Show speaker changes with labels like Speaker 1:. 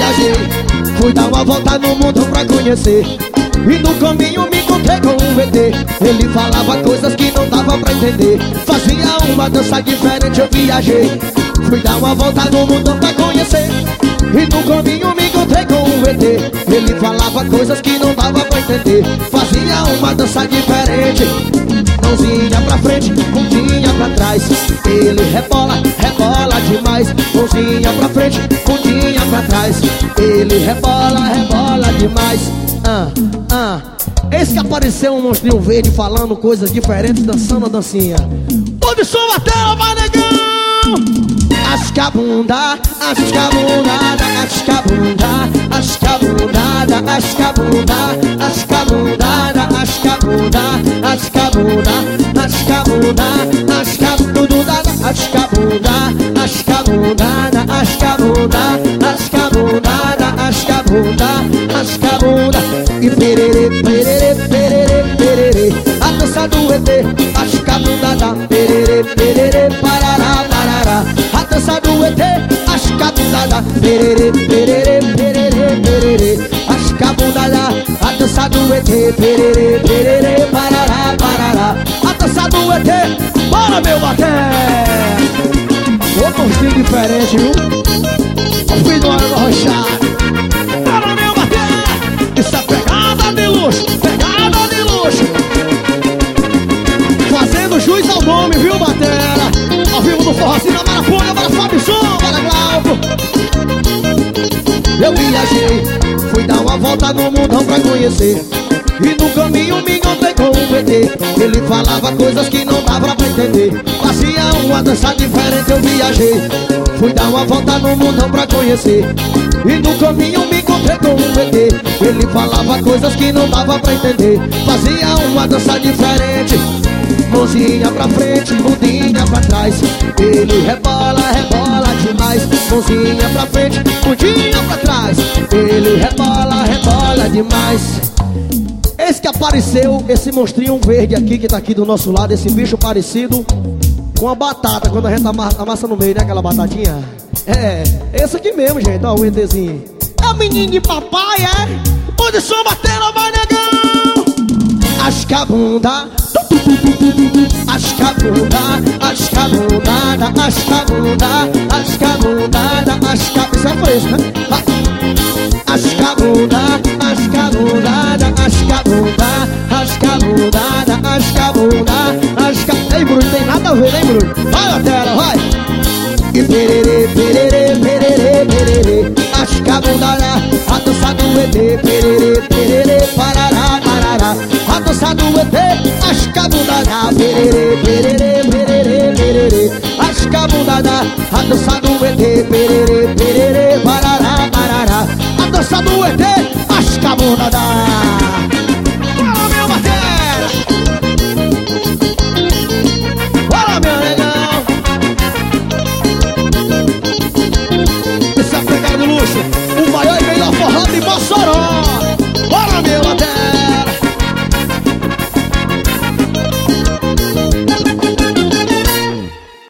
Speaker 1: viajei, fui dar uma volta no mundo pra conhecer. E no caminho me encontrei com um ET. Ele falava coisas que não dava pra entender. Fazia uma dança diferente, eu viajei, fui dar uma volta no mundo pra conhecer. E no caminho me encontrei com um ET. Ele falava coisas que não dava pra entender. Fazia uma dança diferente, mãozinha pra frente, bundinha pra trás. Ele rebola, rebola demais. Mãozinha pra frente, bundinha pra trás. Ele rebola, rebola demais. Eis que apareceu um monstrinho verde falando coisas diferentes, dançando a dancinha. Pode som a tela, vai negão! Asca a bunda, asca a bundada, asca a bunda, asca a bundada, asca a bunda, asca a bundada, asca a bunda, asca a bunda, asca a bunda, asca tudo dada, asca a bunda, asca a bundada, asca a bunda, asca a bundada, asca a bunda, asca a bunda. E perere, perere, perere, perere, a dança do ET, asca a bundada, perere, perere, parará, parará. A dança do ET, asca a bundada, perere, perere, perere, perere, asca a bundada. A dança do ET, perere, perere, parará, parará. A dança do ET, bora meu bater. Outro estilo diferente, viu? O filho do ano rochado. Bora meu bater. Isso é pegada de luxo, pegada de luxo. Fazendo juiz ao nome, viu, batera? Ao vivo do Forrozinho da Marapunha, bora Fabizão, bora Glauco. Eu viajei, fui dar uma volta no mundão pra conhecer. E no caminho me encontrei com um ET. Ele falava coisas que não dava pra entender. Fazia uma dança diferente, eu viajei, fui dar uma volta no mundão pra conhecer. E no caminho me encontrei com um ET. Ele falava coisas que não dava pra entender. Fazia uma dança diferente, mãozinha pra frente, bundinha pra trás. Ele rebola, rebola demais. Mãozinha pra frente, bundinha pra trás. Ele rebola, rebola demais. Esse que apareceu, esse monstrinho verde aqui, que tá aqui do nosso lado. Esse bicho parecido com a batata, quando a gente amassa no meio, né? Aquela batatinha. É, esse aqui mesmo, gente, ó, o ETzinho. É o menino de papai, é? Pode só bater, vai negão. Asca a bunda, asca a bunda, asca a bundada, asca a bunda, asca a bundada, asca... Isso é fresco, né? Asca a bunda, asca a bundada, asca a bunda, asca a bundada, asca a bunda, asca... Ei, Bruno, tem nada a ver, hein, Bruno? Vai, Latela, vai! E perere, perere, perere, perere, asca a bundada, a dança do ET, perere, perere, parará, parará. A dança do ET, asca a bundada, perere, perere, perere, perere, asca a bundada, a dança